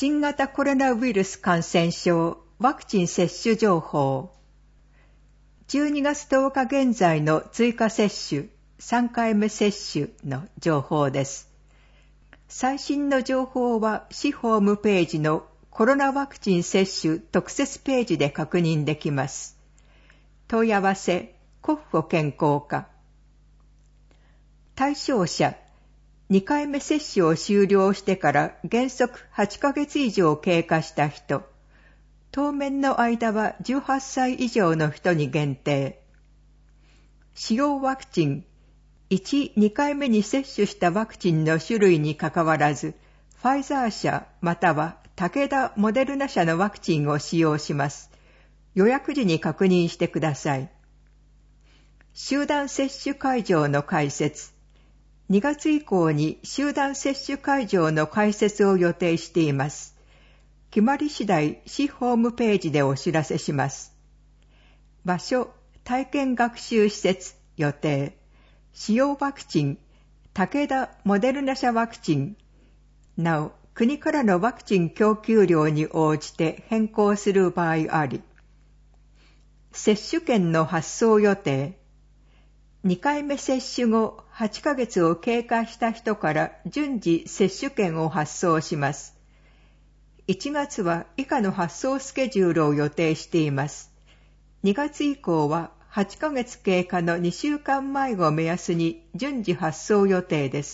新型コロナウイルス感染症ワクチン接種情報。12月10日現在の追加接種、3回目接種の情報です。最新の情報は市ホームページのコロナワクチン接種特設ページで確認できます。問い合わせ、国保健康課。対象者、2回目接種を終了してから原則8ヶ月以上経過した人、当面の間は18歳以上の人に限定。使用ワクチン、1、2回目に接種したワクチンの種類にかかわらず、ファイザー社または武田・モデルナ社のワクチンを使用します。予約時に確認してください。集団接種会場の開設。2月以降に集団接種会場の開設を予定しています。決まり次第、市ホームページでお知らせします。場所、体験学習施設、予定。使用ワクチン、武田・モデルナ社ワクチン。なお、国からのワクチン供給量に応じて変更する場合あり。接種券の発送予定。2回目接種後8ヶ月を経過した人から順次接種券を発送します。1月は以下の発送スケジュールを予定しています。2月以降は8ヶ月経過の2週間前を目安に順次発送予定です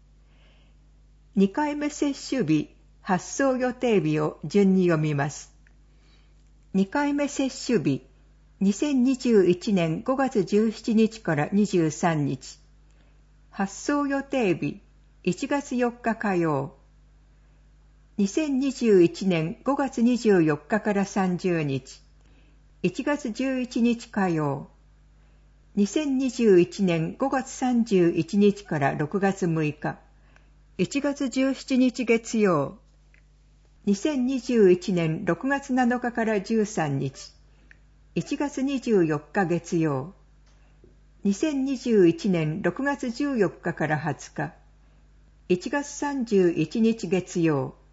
。2回目接種日、発送予定日を順に読みます。2回目接種日、2021年5月17日から23日。発送予定日、1月4日火曜。2021年5月24日から30日。1月11日火曜。2021年5月31日から6月6日。1月17日月曜。2021年6月7日から13日。1月24日月曜。2021年6月14日から20日。1月31日月曜。